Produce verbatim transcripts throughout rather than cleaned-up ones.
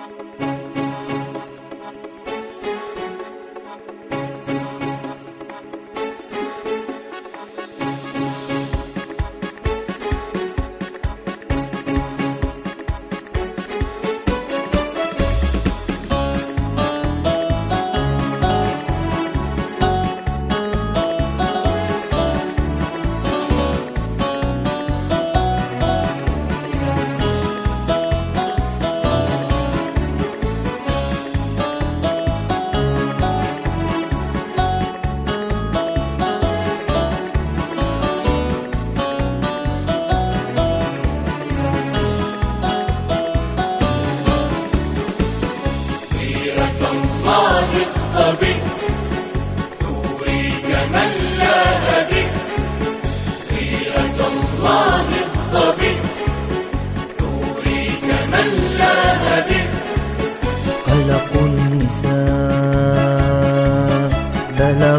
ثوري كمن لاها بك غيرة الله الظبي ثوري كمن لاها بك. قلق النساء بلغ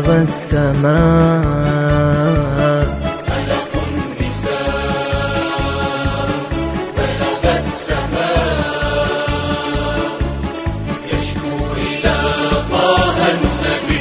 السماء قلق النساء بلغ السماء يشكو إلى طه النبي.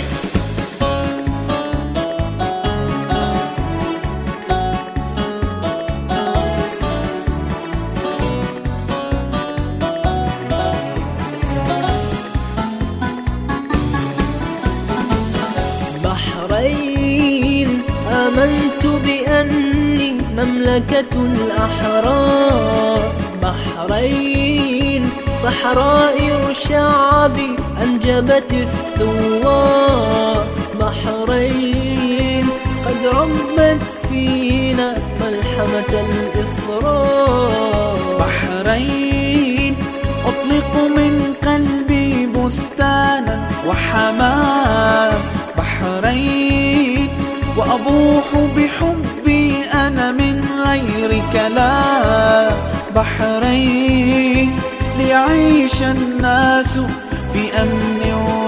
بحرين آمنت بأني مملكة الأحرار. بحرين فحرائر شعبي أنجبت الثوار. بحرين قد ربت فينا ملحمة الإصرار. بحرين أطلق من قلبي بستانا وحمام. بحرين وأبوح بحبي أنا من غير كلام. بحرين ليعيش الناس في أمن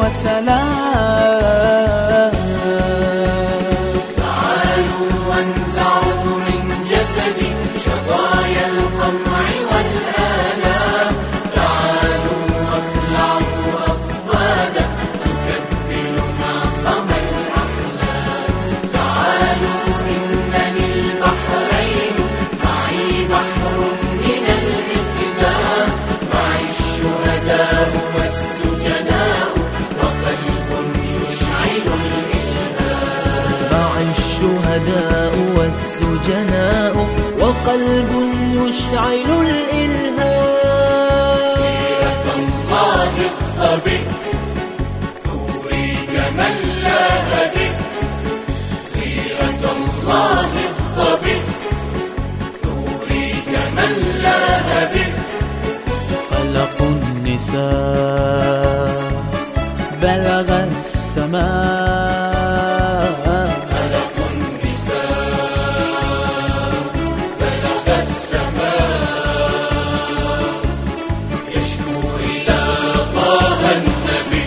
وسلام. تعالوا وانزعوا من جسدي شظايا القمع والآلام. تعالوا واخلعوا أصفادا تكبل معصم الأحلام. تعالوا إنني البحرين معي بحر من الإقدام. معي الشهداء والسجناء وقلب يشعل الإلهام. معي الشهداء والسجناء وقلب يشعل الإلهام. غيرة الله الظبي ثوري كمن لاها بك غيرة الله الظبي ثوري كمن لاها بك. قلق النساء بلغ السماء. قلق النساء بلغ السماء يشكو إلى طه النبي.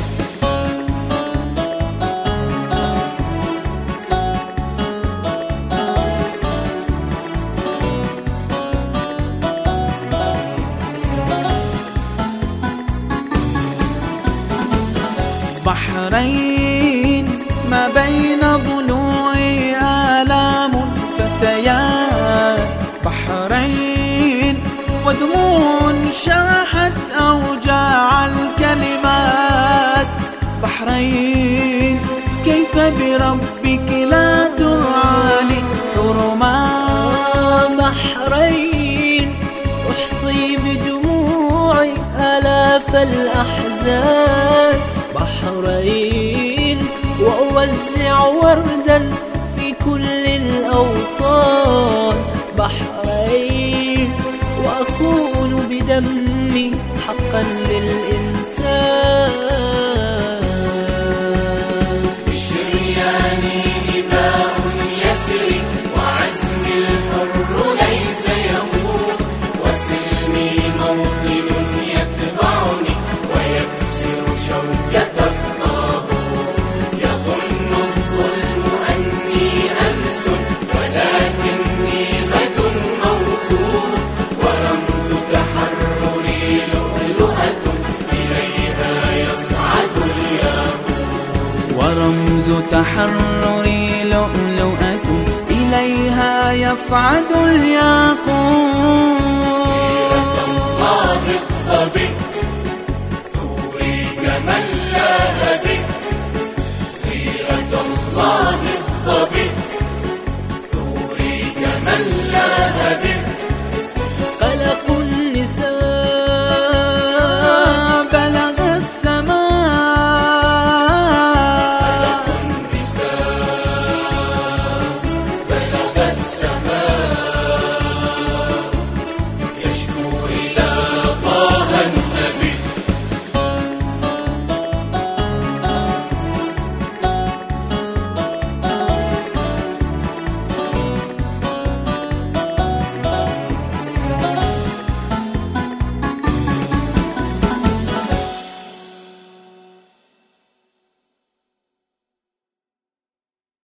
بحرين ما بين ضلوعي آلام فتيات. بحرين ودموع شاحت أوجاع الكلمات. بحرين كيف بربك لا ترعى حرمات. بحرين أحصي بدموعي آلاف الأحزان. بحرين وأوزع وردا في كل الأوطان. بحرين وأصون بدمي حقا للإنسان. بشرياني إباء يسري وعزمي الحر ليس يموت. وسلمي موطن يتبعني ويكسر شوكة الطاغوت. يظن الظلم أني أمس ولكني غد موجود. ورمز تحرري لؤلؤة يصعد الياقوت. الله الضبي